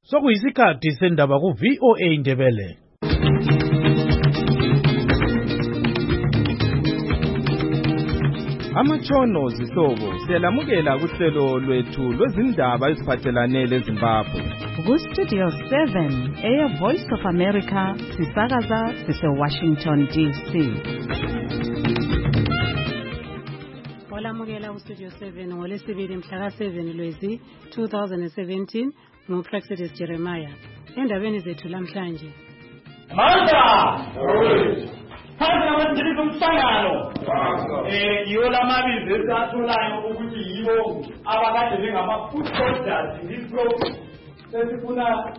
Sokuyisikhathi sendaba ku VOA Ndebele. Amatshono zihlobo siyalamukela kuhlelo lwethu lwezindaba eziphathelane leZimbabwe. Ku Studio 7 Air Voice of America sisakaza sise-Washington DC. Olamukela ku Studio 7 ngolesibili mhla ka-7 Lwezi 2017 nguPraxedis Jeremiah. Endabeni zethu lamhlanje. Phansi abadlali bomhlangano yiwo lamabizo esatholayo ukuthi yiwo abakade bengama-food soldiers in this program. Sesifuna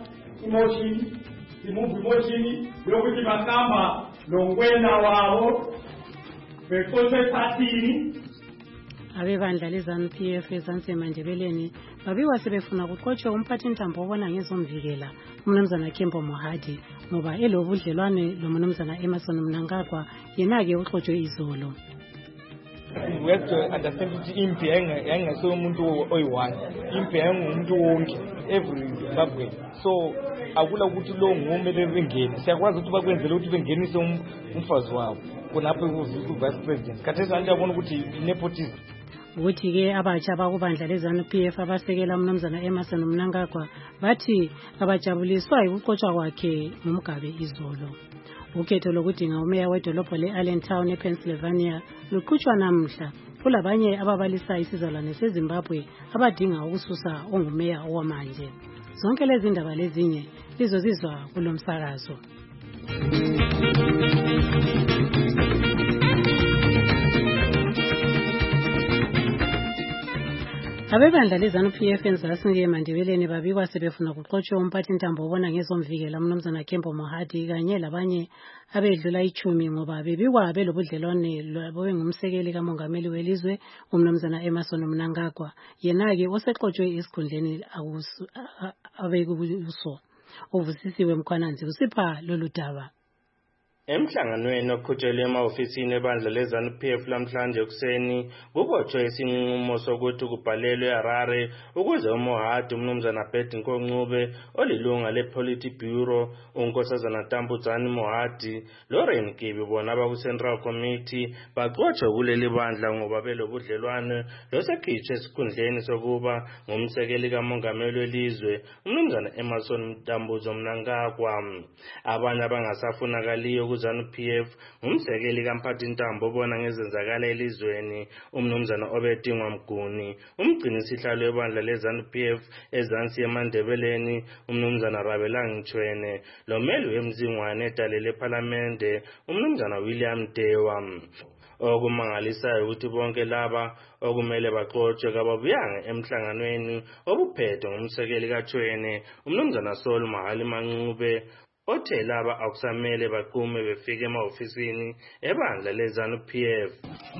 emotion yokuthi bahamba longwena wabo beqothwe ephathini. Abebandla leZANU-PF eZansi-Mandebeleni babikwa sebefuna kuqotshwe umphathintambo obona ngezomvikela umnumzana Kembo Mohadi ngoba elobudlelwane loMnumzana Emmerson Mnangagwa yena-ke uxotshwe izolo. We have to understand ukuthi impi yayingaso umuntu oyi-one, impi yayingumuntu wonke, every Zimbabwe. So akula ukuthi lo ngumele bengene, siyakwazi ukuthi bakwenzele ukuthi bengenise umfazi wabo khonapho ku-vice president. Khathesi manje abona ukuthi nepotism. Ukuthi-ke abatsha bakubandla leZANU-PF abasekela umnumzana Emmerson Mnangagwa bathi abajabuliswa yikuqotshwa kwakhe ngumgabe izolo. Ukhetho lokudinga umeya wedolobho le-Allentown ePennsylvania luqhutshwa namhla. Kulabanye ababalisa isizalwane seZimbabwe abadinga ukususa ongumeya owamanje. Zonke lezi ndaba lezinye lizozizwa kulo msakazo. Abebandla leZANU-PF eZansi-Mandebeleni babikwa sebefuna kuqotshwe umphathintambo obona ngezomvikela umnumzana Kembo Mohadi kanye labanye abedlula 10 ngoba bebikwa belobudlelwane ngumsekeli kamongameli welizwe umnumzana Emmerson Mnangagwa yena-ke oseqotshwe esikhundleni abekuso. Uvusisiwe Mkhwananzi usipha lolu daba. Emhlanganweni oqhutshelwe ema-ofisini ebandla leZANU-PF lamhlanje kuseni kubotshwe isinqumo sokuthi kubhalelwe eHarare ukuze uMohadi umnumzana Bert Nkoncube olilunga le-Politburo unkosazana Tambudzani Mohadi Lauren Kibi bona abaku-Central Committee baxotshwe kuleli bandla ngoba belobudlelwane losekhitshwe esikhundleni sokuba ngumsekeli kamongameli welizwe umnumzana Emmerson Mnangagwa. Abanye abangasafunakaliyo ZANU-PF umsekeli kamphathintambo obona ngezenzakala elizweni umnumzana Obedingwa Mguni, umgcinisihlalo webandla leZANU-PF eZansi-Mandebeleni umnumzana Rabelang Chwene, lomeli wemzingwane edale lephalamende umnumzana William Dewa. Okumangalisayo ukuthi bonke laba okumele baxotshwe kababuyanga emhlanganweni obuphethwe ngumsekeli kaChwene umnumzana Saul Mahali Manqube othe laba akusamele baqume befike ema-ofisini ebandla leZANU-PF.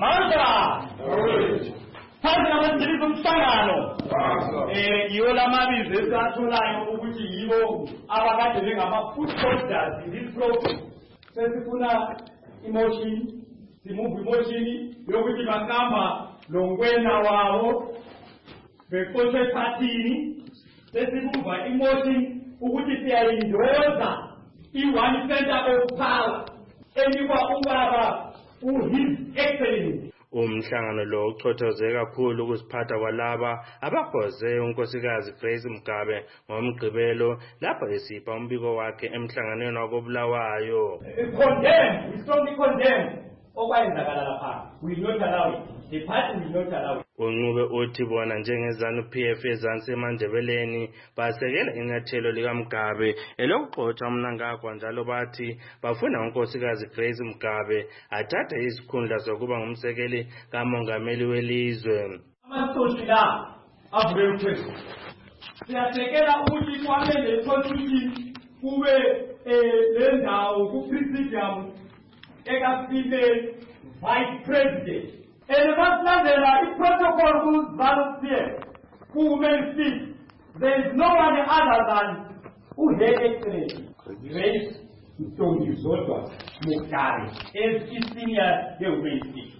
Phansi abadlali bomhlangano yiwo lamabizo esatholayo ukuthi yiwo abakade bengama-food soldiers in this program. Sesifuna emotion yokuthi bahamba longwena wabo beqothwe ephathini. Sesibuva emotion ukuthi siyayindoza i-one center of power enikwa ubaba His Excellency. Umhlangano lo uchothozeke kakhulu ukusiphatha kwalaba abahoze unkosikazi Grace Mugabe ngomgqibelo lapho esipha umbiko wakhe emhlanganweni wakobulawayo. We strongly condemn okwayenzakala lapha. We will not allow it. The party will not allow it. Uncube uthi bona njengeZANU-PF eZansi-Mandebeleni basekela inyathelo likaMugabe elokuxotsha uMnangagwa njalo bathi bafuna unkosikazi Grace Mugabe athathe izikhundla zokuba ngumsekeli kamongameli welizwe. Amasoshi la avuke uphezulu. Siyasekela ukuthi kwamele ukuthi kube le ndawo ku-presidium ekafike vice president. Enebalandela iprotocol ku-ZANU-PF ku-Women's Speak. There is no one other than Her Excellency Grace Mthombo Zodwa Mugabe as senior ye-Women's Speak.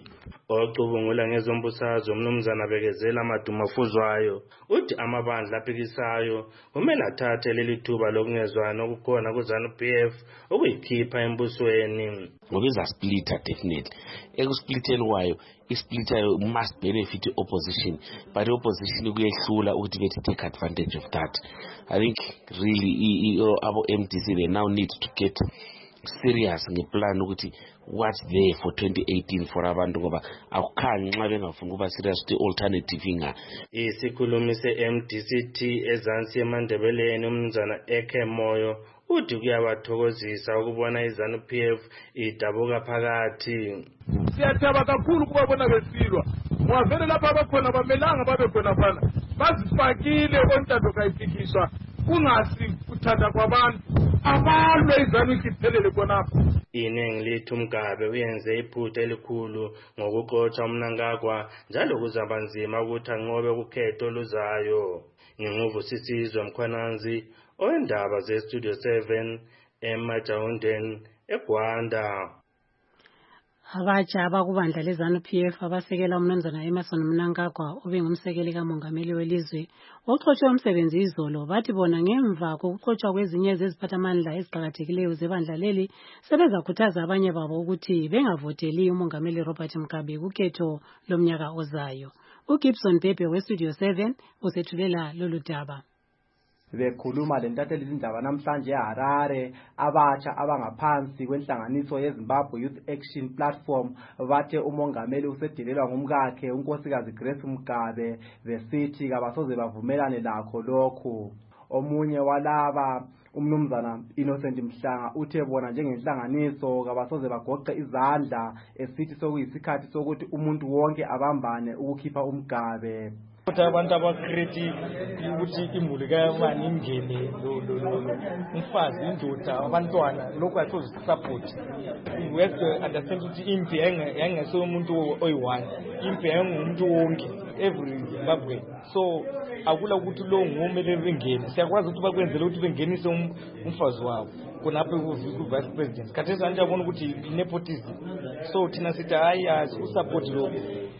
Ocubungula ngezombusazwe umnumzana Bekezela Madumafuzwayo uthi amabandla aphikisayo kumele athathe leli thuba lokungezwana okukhona kuZANU-PF ukuyikhipha embusweni. Ngoba izasplita definitely. Ekuspliteni kwayo isplita must benefit opposition, but opposition kuyehlula ukuthi bethi take advantage of that. I think really our MDC they now need to get serious ngeplan ukuthi what's there for 2018 for abantu ngoba akukhanyi nxa bengafuna ukuba serious to alternative inga. Isikhulumi se-MDCT ezansi eMandebeleni umnumzana Eke Moyo uthi kuyabathokozisa ukubona iZANU-PF idabuka phakathi. Siyathaba kakhulu kubabona besilwa. Mwavele lapha abakhona bamelanga babe khona phana. Bazifakile ontando kayiphikiswa kungasi kuthatha kwabantu. Abalwe iZANU ikiphelele khonapho. Iningi lethu Mgabe uyenze iphutha elikhulu ngokuxotsha uMnangagwa njalo kuzaba nzima ukuthi anqobe ukhetho oluzayo. Nginguvusisizwe Mkhwananzi oyindaba ze-Studio 7 eMajawundeni eGwanda. Abatsha abakubandla leZANU-PF abasekela umnumzana Emmerson Mnangagwa obengumsekeli kamongameli welizwe oxotshwe umsebenzi izolo bathi bona ngemva kokuxotshwa kwezinye zeziphathamandla eziqhakathekileyo zebandla leli sebezakhuthaza abanye babo ukuthi bengavoteli umongameli Robert Mugabe kukhetho lomnyaka ozayo. uGibson Bebe weStudio 7 usethulela lolu daba. Bekhuluma lentatheli izindaba namhlanje eHarare abatsha abangaphansi kwenhlanganiso yeZimbabwe Youth Action Platform bathe umongameli usedelelwa ngumkakhe unkosikazi Grace Mugabe besithi kabasoze bavumelane lakho lokhu. Omunye walaba umnumzana Innocent Mhlanga uthe bona njengenhlanganiso kabasoze bagoqe izandla esithi sokuyisikhathi sokuthi umuntu wonke abambane ukukhipha uMgabe. Ukuthi abantu abakreative ukuthi imuli kayabani ingene umfazi indoda abantwana lokho athoze support. We have to understand ukuthi impi yangeso umuntu oyi-one, impi yangumuntu wonke every Zimbabwe. So akula ukuthi lo ngumele bengene siyakwazi ukuthi bakwenzele ukuthi bengenise umfazi wabo kunapho ku-vice president khathesi anje abona ukuthi nepotism. So thina sithi hayi usupport lo.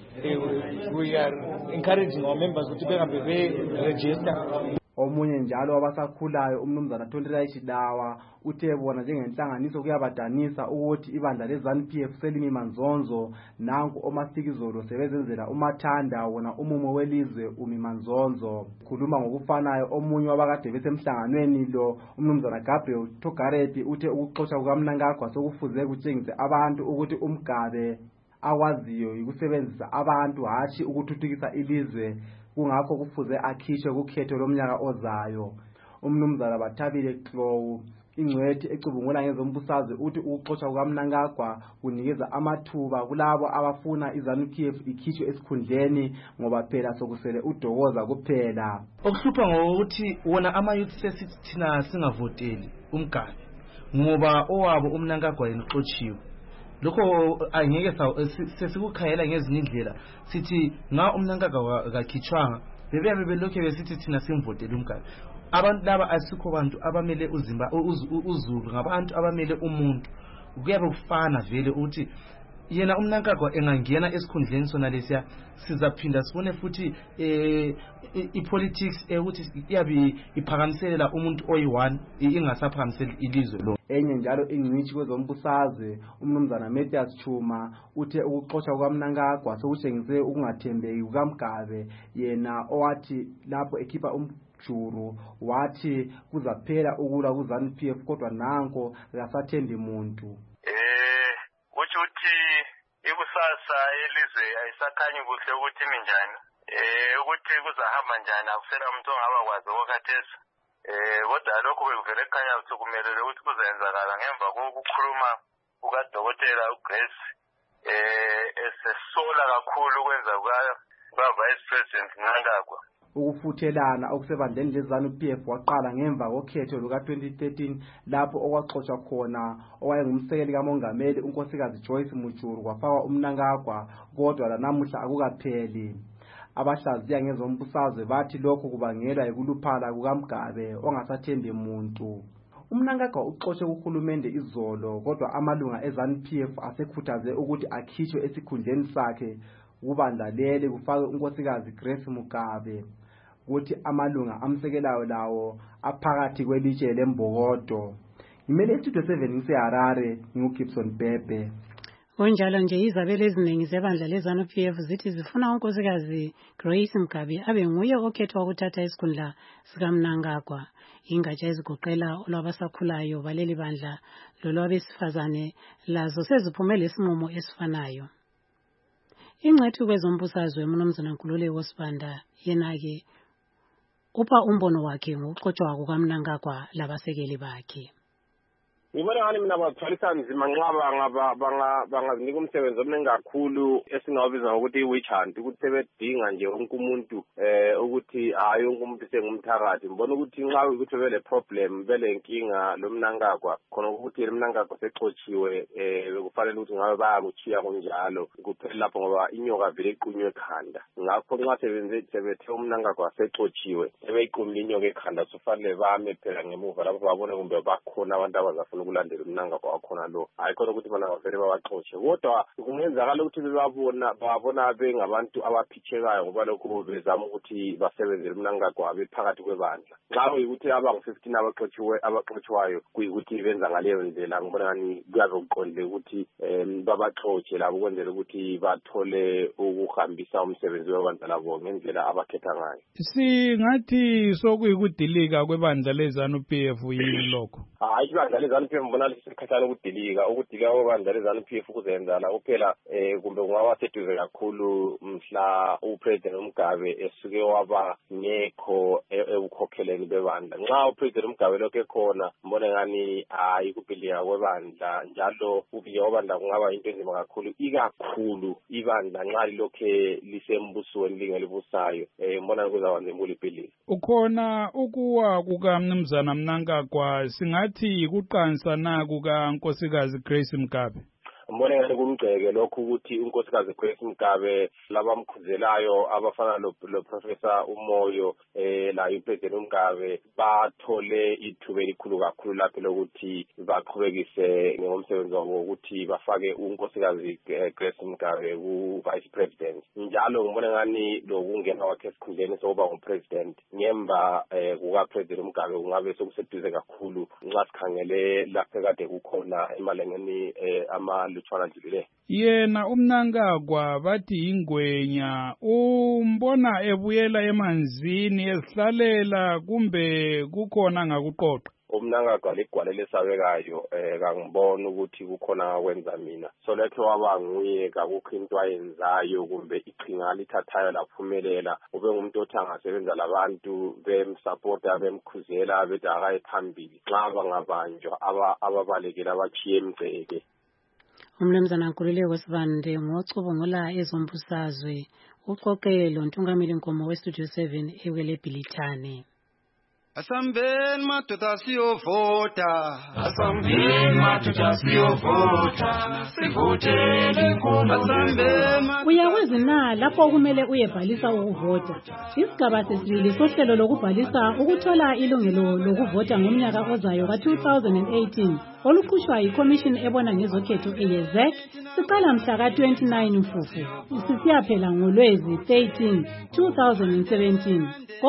We are encouraging our members ukuthi bengabe be-register. Omunye njalo wabasakhulayo umnumzana Thondela Chidawa uthe bona njengenhlanganiso kuyabadanisa ukuthi ibandla leZANU-PF selimi manzonzo nanku omasikizolo sebezenzela umathanda wona umumo welizwe umi manzonzo. Khuluma ngokufanayo omunye wabakade besemhlanganweni lo umnumzana Gabriel Togareti uthe ukuxoxa kukaMnangagwa sokufuze kutshengise abantu ukuthi uMgabe akwaziyo ukusebenzisa abantu hathi ukuthuthukisa ilizwe kungakho kufuze akhishwe kukhetho lomnyaka ozayo. Umnumzana Bathabile Klow ingcwethi ecubungula ngezombusazwe uthi ukuxoxa kukaMnangagwa kunikeza amathuba kulabo abafuna iZANU-PF ikhishwe esikhundleni ngoba phela sokusele uDokoza kuphela. Okuhlupha ngokuthi wona ama-youth sesithi thina singavoteli uMgabe ngoba owabo uMnangagwa yenoxotshiwe. Lokho angeke sesikukhayela ngezinye indlela sithi nga uMnangagwa kakhitshwanga bebeyabe belokhe besithi thina simvotele uMgabe. Abantu laba asikho bantu abamele uZulu ngabantu abamele umuntu. Kuyabe kufana vele ukuthi yena uMnangagwa engangena esikhundleni sona lesiya sizaphinda sibone futhi ipolitics ukuthi iyabe iphakamiselela umuntu oyi-one ingasaphakamiseli ilizwe lo. Enye njalo ingcitshi kwezombusazwe umnumzana Mathias Chuma uthe ukuxoxa kukaMnangagwa sokutshengise ukungathembeki kukaMgabe yena owathi lapho ekhipha umjuru wathi kuzaphela ukulwa kuZANU-PF kodwa nanko akasathembi muntu. Ukuthi ikusasa elizwe ayisakhanyi kuhle ukuthi minjani ukuthi kuzahamba njani akusela umuntu ongabakwazi okhathesi. Kodwa lokho bekuvele ekhanya ukuthi kumelele ukuthi kuzenzakala ngemva kokukhuluma kukaDokotela uGrace esesola kakhulu ukwenza kwa-Vice President Mnangagwa. Ukufuthelana okusebandleni leZANU-PF waqala ngemva kokhetho luka-2013 lapho okwaxoxwa khona owayengumsekeli kamongameli unkosikazi Joyce Mujuru kwafakwa uMnangagwa kodwa lanamuhla akukapheli. Abahlaziya ngezombusazwe bathi lokho kubangelwa yikuluphala kukaMgabe ongasathembi muntu. uMnangagwa uxoxe kuhulumende izolo kodwa amalunga eZANU-PF asekhuthaze ukuthi akhishwe esikhundleni sakhe kubandla leli kufake unkosikazi Grace Mugabe ukuthi amalunga amsekelayo lawo aphakathi kwelitshe lembokodo. Ngimele istudio 7 ngiseHarare nguGibson Bebe. Kunjalo nje izabelo eziningi zebandla leZANU-PF zithi zifuna unkosikazi Grace Mugabe abe nguye okhethwa ukuthatha isikhundla sikaMnangagwa. Ingatsha ezigoqela olwabasakhulayo baleli bandla lolwabesifazane lazo seziphumele isinqumo esifanayo. Ingcethu kwezombusazwe uMnumzana Nkululeko Sibanda yena-ke upha umbono wakhe ngokuxotshwa kukaMnangagwa labasekeli bakhe. Ngibona ngani mina bathwalisa nzima nxa bangazinika umsebenzi omningi kakhulu esingawubiza ngokuthi i-witch hunt, ukuthi sebedinga nje wonke umuntu ukuthi hayi wonke umuntu sengumthakathi. Ngibona ukuthi nxa ukuthi bele problem bele nkinga loMnangagwa khona ukuthi loMnangagwa sexotshiwe bekufanele ukuthi ngabe bayakuchiya kunjalo kuphela lapho ngoba inyoka vele iqunywe ekhanda. Ngakho nxa sebethe uMnangagwa sexotshiwe sebeyiqumile inyoka ekhanda sofanele bame phela ngemuva lapho babone kumbe bakhona abantu abazafuna ukulandela uMnangagwa wakhona lo. Hayi khona ukuthi bona bavele babaxotshe. Kodwa kungenzakala ukuthi babona bengabantu abaphithekayo ngoba lokho bezama ukuthi basebenzele uMnangagwa bephakathi kwebandla. Nxa kuyikuthi abangu-15 abaxotshwayo kuyikuthi benza ngaleyo ndlela, ngibona ngani kuyabe kuqondile ukuthi babaxotshe labo ukwenzela ukuthi bathole ukuhambisa umsebenzi webandla labo ngendlela abakhetha ngayo. Singathi sokuyikudilika kwebandla leZANU-PF yini lokho? Hayi ibandla leZANU-PF mbona lisekhathana ukudilika kwebandla leZANU-PF kuzenza la kuphela kumbe kungaba seduze kakhulu mhla uPresident Mugabe esuke waba ngekho ebukhokheleni bebandla. Nxa uPresident Mugabe lokho ekhona mbona ngani hayi ukudilika kwebandla njalo ukudilika kwebandla kungaba into enzima kakhulu, ikakhulu ibandla nxa lilokhe lisembusweni lingelibusayo mbona kuzaba nzima ulibhilika. Ukhona ukuwa kukaMnumzana Mnangagwa singathi kuqansa na kukaNkosikazi Grace Mugabe? Mbona ngani kumgceke lokho ukuthi unkosikazi Grace Mugabe labamkhuzelayo abafana lo Professor Umoyo la uPresident Mugabe bathole ithuba elikhulu kakhulu lapho lokuthi baqhubekise ngomsebenzi wabo ukuthi bafake unkosikazi Grace Mugabe ku-Vice President. Njalo ngibona ngani lokungena kwakhe esikhundleni sokuba nguPresident ngemva kukaPresident Mugabe kungabe sokuseduze kakhulu nxa sikhangele lapho kade kukhona emalengeni yena uMnangagwa bathi ingwenya umbona ebuyela emanzini ezihlalela kumbe kukhona ngakuqoqa. uMnangagwa ligwalele sabekayo kangibona ukuthi kukhona akwenza mina so lekho waba nguye kakukho into ayenzayo kumbe iqhinga lithathayo laphumelela ube ngumuntu othi angasebenza labantu bemsupporta bemkhuzela bethi akaye phambili nxa bangabanjwa ababalekela abachiye emgceke. Umnumzana Nkululeko Sibanda ngocubungula ezombusazwe uxoxe lontungameli Nkomo weStudio 7 ewele Bhilithane. Asambeni madoda siyovota, asambeni madoda siyovota, sivotele inkulumo. Uyakwazi na lapho kumele uyebhalisa ukuvota. Isigaba sesibili sohlelo lokubhalisa ukuthola ilungelo lokuvota ngomnyaka ozayo ka-2018 oluqhushwa yiCommission ebona ngezokhetho eYezek siqala mhla ka-29 Mfumfu sisiyaphela ngoLwezi 13 2017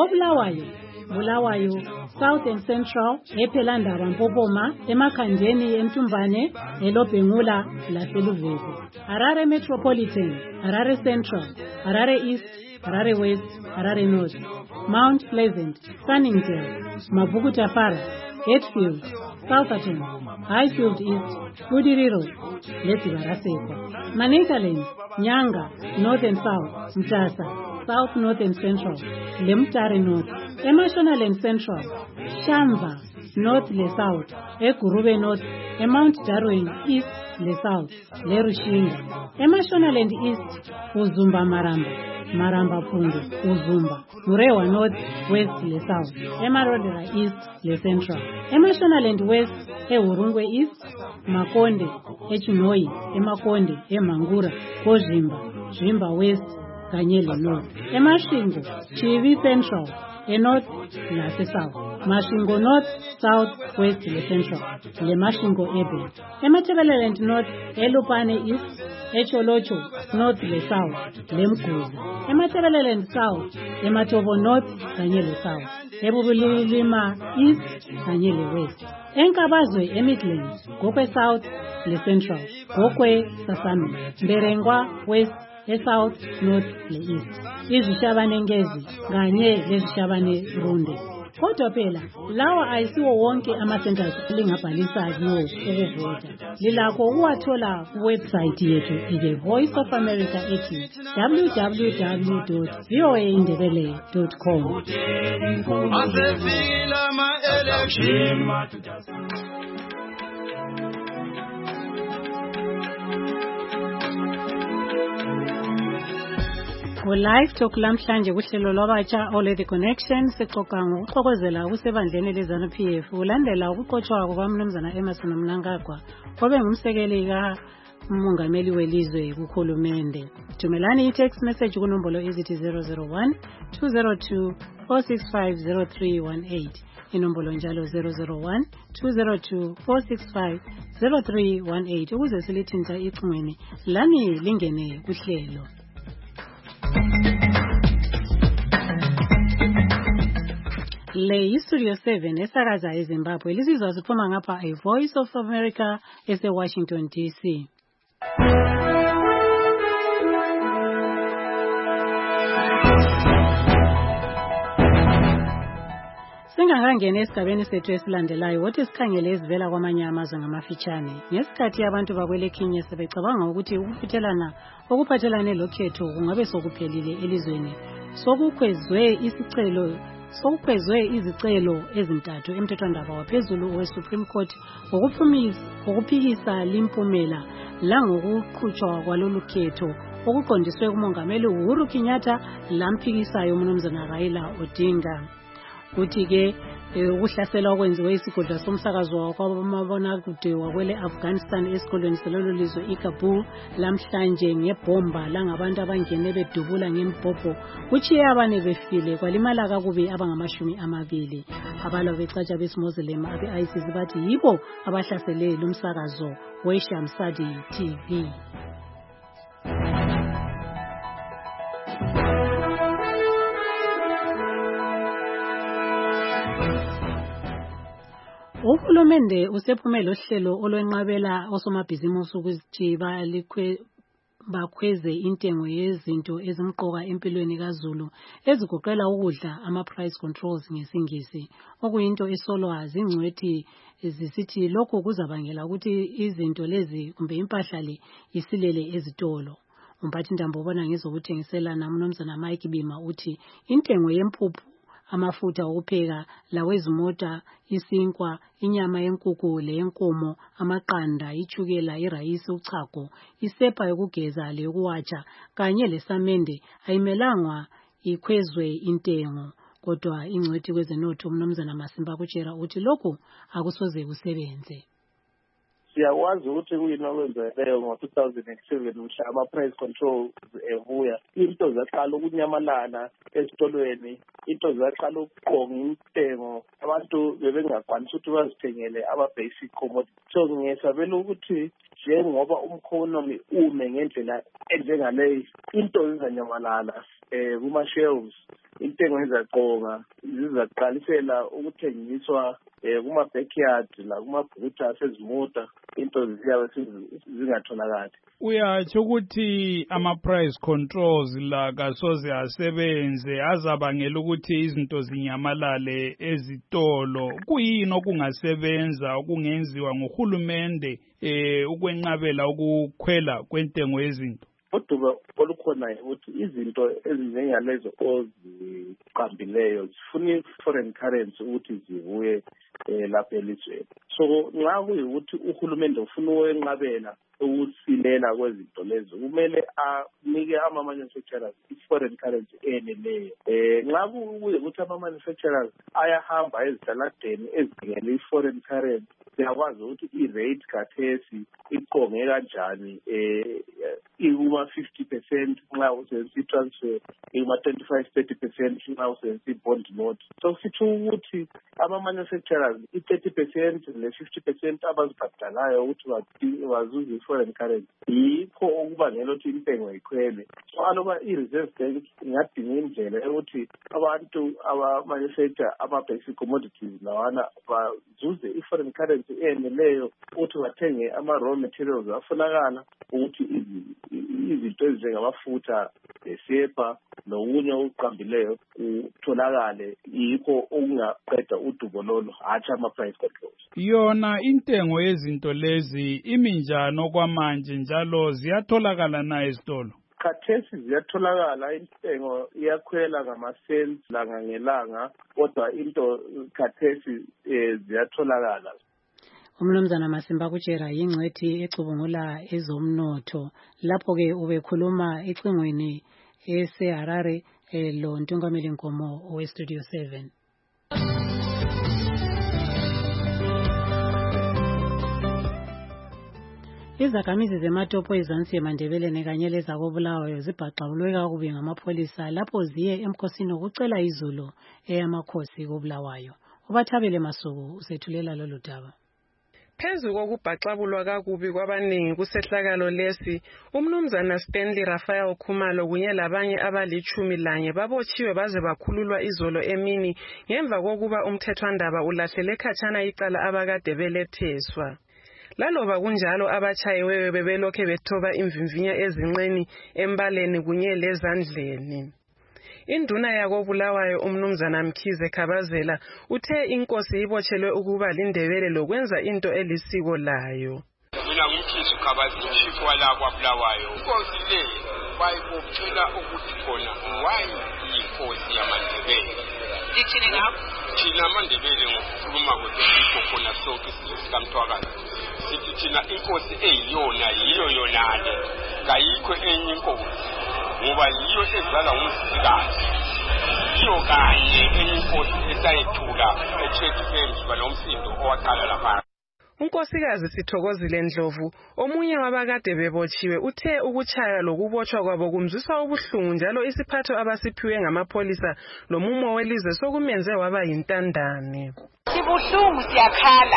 Bulawayo, South and Central, ePhelandaba Mpopoma, eMakhandeni eMtumbane, eLobhengula laseLuvezi. Harare Metropolitan, Harare Central, Harare East, Harare West, Harare North, Mount Pleasant, Sunningdale, Mabukutafara, Hatfield, Southampton, Highfield East, Budiriro, Lesibaraseko. Manicaland, Nyanga, North and South, Mtasa, South, North and Central, Lemtare North, Emotional and Central, Shamba, North le South, Gurube North, Mount Darwin East le South, Lerushinga, Emotional and East, Uzumba Maramba Pungu, Uzumba, Murewa North, West le South, Emarodera East le Central, Emotional and West, Urungwe East, Makonde, Chinoi, Makonde, Mangura, Kozimba, Jimba West, Kanyele North, Emashingo, Chivi Central, North, Nase South, Mashingo North, South, West le Central le Mashingo Urban. eMatabeleland North eLupane East, eCholocho North le South le Mguzi. eMatabeleland South eMatobo North kanye le South. eBubulima East kanye le West. eNkabazwe eMidlands Gokwe South le Central, Gokwe Sasami, Mberengwa West eSouth, North le East. Izishabane Ngezi kanye lezishabane Runde. Kodwa phela lawa ayisiwo wonke ama-centers elingabhalisa kiwo ukuvota. Lilakho ukuwathola kuwebsite yethu The Voice of America ethi www.voaindebele.com. Live Talk lamhlanje kuhlelo lwabatsha ole the connection sixoxa ngokuxokozela ukusebandleni lezanu PF ulandela ukuqotshwa kukaMnumzana Emerson Mnangagwa obe ngumsekeli kamongameli welizwe kukhulumende. Thumelani i-text message kunombolo ezithi 001 202 465 0318 inombolo njalo 001 202 465 0318 ukuze silithinta icingweni lani lingene kuhlelo. Le Studio 7 esakaza eZimbabwe lisizwa siphuma ngapha Voice of America ese-Washington DC. Singakangena esigabeni sethu esilandelayo wothi sikhangele ezivela kwamanye amazwe ngamafitshane. Ngesikhathi abantu bakwele Kenya sebecabanga ukuthi ukufuthelana okuphathelane lokhetho kungabe sokuphelile elizweni, sokukhwezwe izicelo ezintathu emthethwandaba waphezulu we-Supreme Court ngokuphikisa limpumela langokuqhutshwa kwalolu khetho okuqondiswe kumongameli Uhuru Kenyatta lamphikisayo uMnumzana Raila Odinga. Kuthi-ke ukuhlasela okwenziwe isigodla somsakazo wakwamabonakude wakwele Afghanistan esikolweni selolo lizwe iKabul lamhlanje ngebhomba langabantu abangene bedubula ngembhobho kuchiye abane befile kwalimala kakubi abanga20. Abalwa becatsha besimuslim abe-ISIS bathi yibo abahlasele lumsakazo weShamsadi TV. Uhulumende usephumele uhlelo olwenqabela osomabhizimusi ukuthi bakhweze intengo yezinto ezimqoka empilweni kaZulu ezigoqela ukudla ama-price controls ngesingisi, okuyinto esolwa zingcwethi zisithi lokho kuzabangela ukuthi izinto lezi kumbe impahla le isilele ezitolo. Umphathintambo ubona ngezokuthengiselana uMnumzana Mike Bima uthi intengo yempuphu, amafutha okupheka, lawezimota, isinkwa, inyama yenkukhu leyenkomo, amaqanda, ichukela, irayisi, uchago, isepa yokugeza leyokuwatsha kanye lesamende ayimelanga ikhwezwe intengo. Kodwa ingcwethi kwezenotho uMnumzana Masimba kutshela uthi lokhu akusoze kusebenze. Siyakwazi ukuthi kuyini okwenzekileyo ngo-2007 mhla ama-price control evuya. Into zaqala ukunyamalala esitolweni, into zaqala ukuqonga intengo, abantu bebengakwanisi ukuthi bazithengele ama-basic commodities. So ngisabela ukuthi njengoba umkhonomi ume ngendlela enjengaleyo, into zizanyamalala kuma-shelves, intengo zizaqonga, zizaqalisela ukuthengiswa kuma-backyard la kumabhutha asezimota, into ziyabe zingatholakali. Uyatsho ukuthi ama-price controls la kasoze asebenze azabangela ukuthi izinto zinyamalale ezitolo. Kuyini okungasebenza okungenziwa nguhulumende ukwenqabela ukukhwela kwentengo yezinto? Kodwa olukhona ukuthi izinto ezinjengalezo oziqambileyo zifuna i-foreign currency ukuthi zibuye lapha elizweni. So nxa kuyikuthi uhulumende ufuna ukwenqabela ukusilela kwezinto lezo, kumele anike ama-manufacturers i-foreign currency eneleyo. Nxa kuyikuthi ama-manufacturers ayahamba ezitaladeni ezingele i-foreign currency, siyakwazi ukuthi i-rate khathesi iqonge kanjani ikuma-50% nxa usebenzisa i-transfer, ikuma-25-30% nxa usebenzisa i-bond note. So sitho ukuthi ama-manufacturers i-30% le-50% abazibhadalayo ukuthi bazuze i-foreign currency yikho okubangela ukuthi intengo ikhwele. So aloba i-Reserve Bank ingadinga indlela yokuthi abantu aba-manufacture ama-basic commodities lawana bazuze i-foreign currency eyeneleyo ukuthi bathenge ama-raw materials afunakala ukuthi izinto ezinjengamafutha, sepa nokunye okuqambileyo kutholakale. Yikho okungaqeda udubo lolo, hatshi ama-price controls. Yona intengo yezinto lezi iminjani okwamanje njalo ziyatholakala na ezitolo? Khathesi ziyatholakala, intengo iyakhwela ngama-cents langa ngelanga, kodwa into khathesi ziyatholakala. Umnumzana Masimba Kutshera yingcwethi ecubungula ezomnotho. Lapho-ke ubekhuluma ecingweni eseHarare lo Ntungameli Nkomo oweStudio 7. Izakhamizi zematopo ezansi eMandebeleni kanye lezakobulawayo zibhaxawulwe kakubi ngamapholisa lapho ziye emkhosini wokucela izulu eyamakhosi koBulawayo. Ubathabele Masuku usethulela lolu daba. Phezu kokubhaxabulwa kakubi kwabaningi kusehlakalo lesi, umnumzana Stanley Raphael Khumalo kunye labanye abali-11 babotshiwe baze bakhululwa izolo emini ngemva kokuba umthethwandaba ulahlele khatshana icala abakade beletheswa. Laloba kunjalo abatshayiweyo bebelokhe bethoba imvimvinya ezinqeni, embaleni kunye lezandleni. Induna yakobulawayo umnumzana Mkhize Khabazela uthe inkosi ibotshelwe ukuba lindebele lokwenza into elisiko layo. Mina ngumkhize Khabazela, chief walabo abulawayo. Inkosi le bayibophela ukuthi khona why inkosi yamaNdebele. Ithini ngakho? Thina amaNdebele ngokukhuluma kwethu khona sonke sikamthwakazi. Sithi thina inkosi eyiyona yiyo yonale, kayikho enye inkosi. Ngoba yiyo ezala umsikazi, yiyo kanye enye inkosi esayethula eCheckbench balomsindo owaqala lapha. Unkosikazi Sithokozile Ndlovu, omunye wabakade bebotshiwe, uthe ukutshaya lokubotshwa kwabo kumzwisa ubuhlungu njalo isiphatho abasiphiwe ngamapholisa lomumo welizwe sokumenze waba yintandane. Sibuhlungu siyakhala.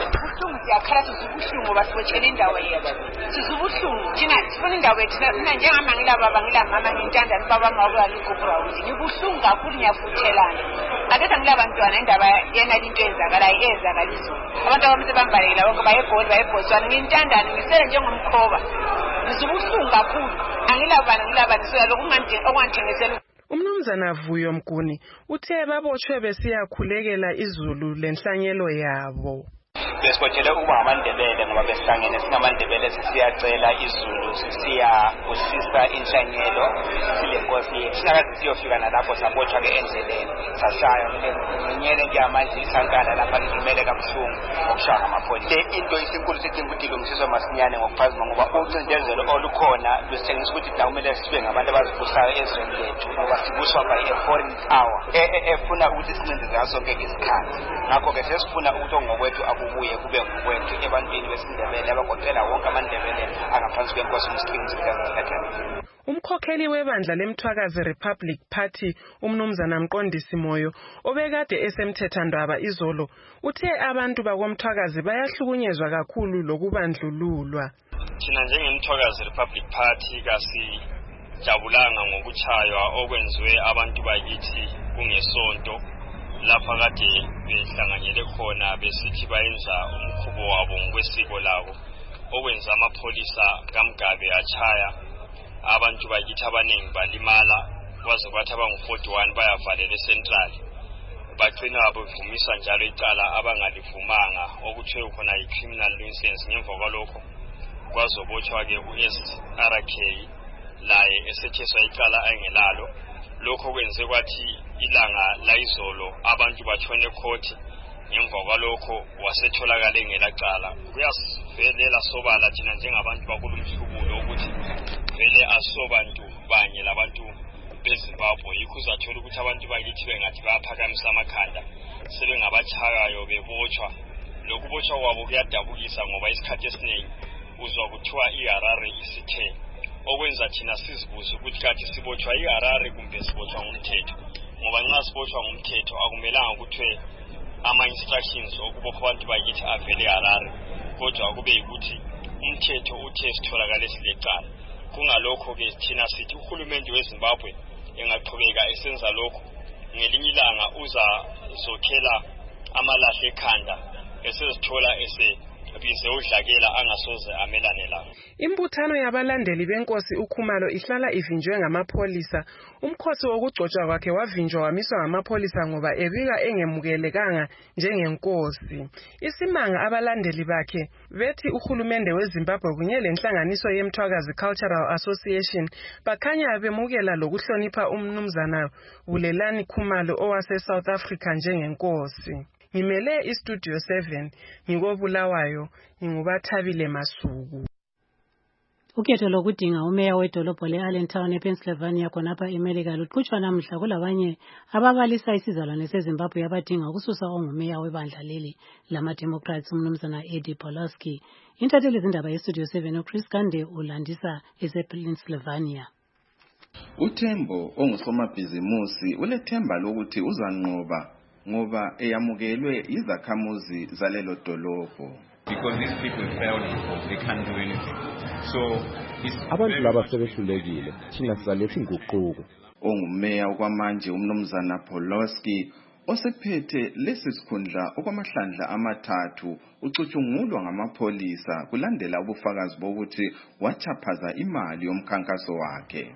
Sizubuhlungu basibotshela indawo yethu. Sizubuhlungu thina sifuna indawo yethu njengamangila baba mama ngintandane baba mawuka ligubra ukuthi ngibuhlungu kakhulu ngiyafuthelana. Aketha ngilabantwana indaba yena into ezakalizo. Abantu abamse bambalekela bonke bayebhoswana ngintandane ngisele njengomkhoba. Sizubuhlungu kakhulu. Angilabani so lokhu okunganthengisela. Umnumzana Vuyo Mguni uthe babotshwe besiyakhulekela izulu lenhlanyelo yabo. Besibotshele ukuba amaNdebele ngoba besihlangene singamandebele sisiyacela izulu sisiyabusisa inhlanyelo silenkosi singakazi siyofika nalapho sabotshwa ke endleleni sashaya ngenyene nje amanje isankana lapha ngimele kabuhlungu ngokushaya amapholisa. Into isinkulu sithi ukuthi lungisiswa masinyane ngokuphazima ngoba ucindezelo olukhona lusithengisa ukuthi kumele sibe ngabantu abazibusayo ezweni lethu ngoba sibuswa by a foreign power efuna ukuthi sincindeze ngaso sonke isikhathi. Ngakho ke sesifuna ukuthi ongokwethu akubuye kube ngokwethu ebantwini besindebele abagoqela wonke amaNdebele angaphansi kwenkosi uMskinzi kaThatha. Umkhokheli webandla leMthwakazi Republic Party umnumzana Mqondisi Moyo obekade esemthethandaba izolo uthe abantu bakoMthwakazi bayahlukunyezwa kakhulu lokubandlululwa. Thina njengeMthwakazi Republic Party kasijabulanga ngokutshaywa okwenziwe abantu bakithi kungesonto lapha kade behlanganyele khona besithi bayenza umkhubo wabo ngokwesiko labo okwenza amapholisa kaMgabe achaya abantu bakithi abaningi balimala kwaze kwathi abangu-41 bayavalela eCentral bagcina bavumisa njalo icala abangalivumanga okuthiwe khona i-criminal nuisance. Ngemva kwalokho kwazobotshwa-ke u-SRK laye esetheswa icala angelalo. Lokho kwenze kwathi ilanga layizolo abantu batshone ekhoti. Ngemva kwalokho wasetholakala engelacala. Kuyasivelela sobala thina njengabantu bakulumhlubulo ukuthi vele asobantu banye labantu beZimbabwe. Yikho uzathola ukuthi abantu bakithi bengathi bayaphakamisa amakhanda sebengabachayayo bebotshwa. Lokubotshwa kwabo kuyadabukisa ngoba isikhathi esiningi uzwa kuthiwa iHarare isithe okwenza thina sizibuze ukuthi kade sibotshwa iHarare kumbe sibotshwa ngumthetho ngoba nxa sibotshwa ngumthetho akumelanga ukuthi ama-instructions okubopha abantu bakithi avele eHarare kodwa kube yikuthi umthetho uthe sitholakale silecala. Kungalokho-ke thina sithi uhulumende weZimbabwe engaqhubeka esenza lokho ngelinye ilanga uzazokhela amalahle ekhanda esezithola bize udlakela angasoze amelane lawo. Imbuthano yabalandeli benkosi uKhumalo ihlala ivinjwe ngamapholisa. Umkhosi wokugcotshwa kwakhe wavinjwa wamiswa ngamapholisa ngoba ebika engemukelekanga njengenkosi. Isimanga abalandeli bakhe bethi uhulumende weZimbabwe kunye lenhlanganiso yeMthwakazi Cultural Association bakhanya bemukela lokuhlonipha umnumzana Bulelani Khumalo owase South Africa njengenkosi. Ngimele iStudio 7 ngikobulawayo ngingubathabile Masuku. Ukhetho lokudinga umeya wedolobho le-Allentown ePennsylvania khonapha eMelika luqhutshwa namhla kulabanye ababalisa isizalwane seZimbabwe abadinga ukususa ongumeya webandla leli lama-Democrats umnumzana Eddie Pulaski. Intatheli izindaba yeStudio 7 uChris Gande ulandisa esePennsylvania. uThembo ongusomabhizimusi ulethemba lokuthi uzanqoba ngoba eyamukelwe izakhamuzi zalelo dolobho. Because these people failed before, they can't do anything. So abantu laba sebehlulekile, thina sizaletha inguquko. Ongumeya okwamanje umnumzana Pulaski osephethe lesi sikhundla okwamahlandla amathathu ucutshungulwa ngamapholisa kulandela ubufakazi bokuthi wachaphaza imali yomkhankaso wakhe.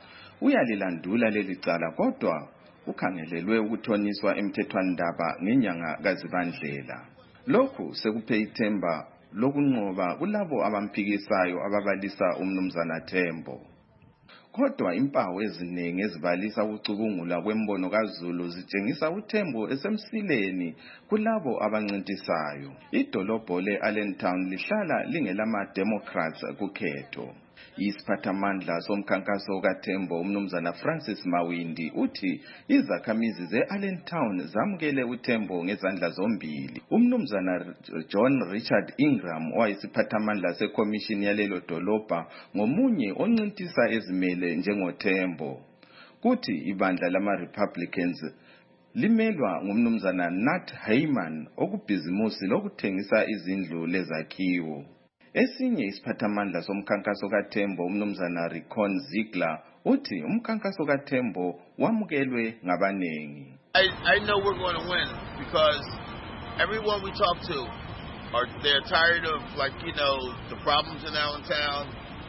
Uyalilandula leli cala kodwa ukhangelelwe ukuthoniswa emthethwandaba ngenyanga kaZibandlela. Lokhu sekuphe ithemba lokunqoba kulabo abamphikisayo ababalisa umnumzana Thembo. Kodwa impawu eziningi ezibalisa ukucubungula kwembono kaZulu zitshengisa uThembo esemsileni kulabo abancintisayo. Idolobho le-Allentown lihlala lingelama-Democrats kukhetho. Isiphathamandla somkhankaso kaThembo umnumzana Francis Mawindi uthi izakhamizi ze-Allentown zamukele uThembo ngezandla zombili. Umnumzana John Richard Ingram owayisiphathamandla sekhomishini yalelo dolobha ngomunye oncintisa ezimele njengoThembo. Kuthi ibandla lama-Republicans limelwa ngumnumzana Nat Heyman okubhizimusi lokuthengisa izindlu lezakhiwo. Esinye isiphathamandla somkhankaso kaThembo umnumzana Recon Ziegler uthi umkhankaso kaThembo wamukelwe ngabanengi. I know we're going to win because everyone we talk to they're tired of the problems in Allentown.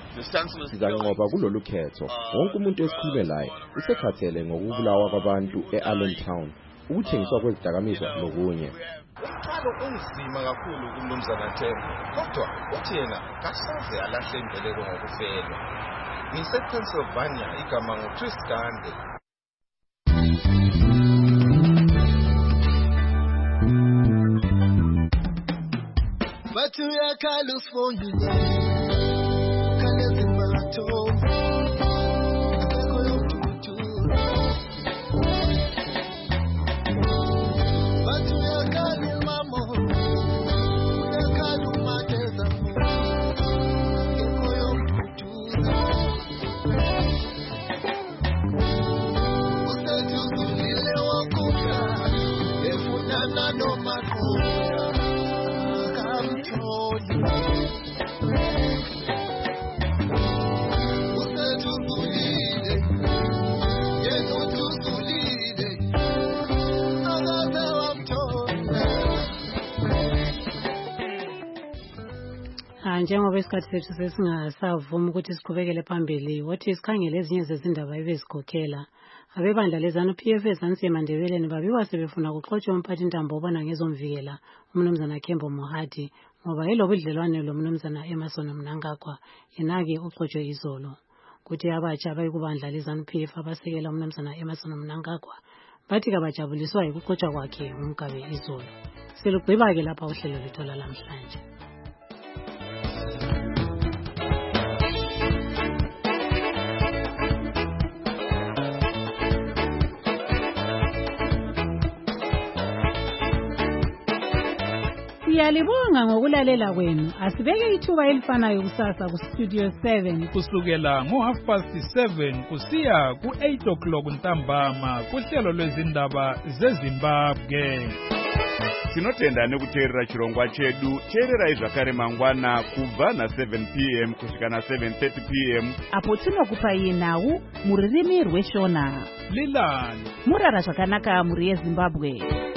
Sizanqoba kulolu khetho. Wonke umuntu esikhulume laye usekhathele ngokubulawa kwabantu eAllentown, ukuthengiswa kwezidakamizwa nokunye. Umthwalo unzima kakhulu kumnumzana Thembo, kodwa uthi yena kasoze alahle imbeleko ngokufelwa. NgisePennsylvania, igama nguChris Gande. Bathu ya California, California. Njengoba isikhathi sethu sesingasavuma ukuthi siqhubekele phambili, wothi sikhangele ezinye zezindaba ebezikhokhela. Abebandla leZANU-PF eZansi eMandebeleni babiwa sebefuna kuxotshwa umphathintambo obona ngezomvikela umnumzana Kembo Mohadi ngoba elobudlelwane lomnumzana Emmerson Mnangagwa yena-ke uxotshwe izolo. Kuthi abatsha abayikubandla leZANU-PF abasekela umnumzana Emmerson Mnangagwa bathi kabajabuliswa yikuxotshwa kwakhe uMgabe izolo. Selugqiba-ke lapha uhlelo lethu lamhlanje. Siyalibonga ngokulalela kwenu. Asibeke ithuba elifanayo kusasa kustudio 7 kusukela ngo7:30 kusiya ku8 o'clock ntambama kuhlelo lwezindaba zeZimbabwe. Tinotenda nekuteerera chirongwa chedu. Teererai zvakare mangwana kubva na7 p.m. kusvika na7:30 p.m. apo tinokupai nhau muririmi rweshona. Lilani murara zvakanaka muri yeZimbabwe.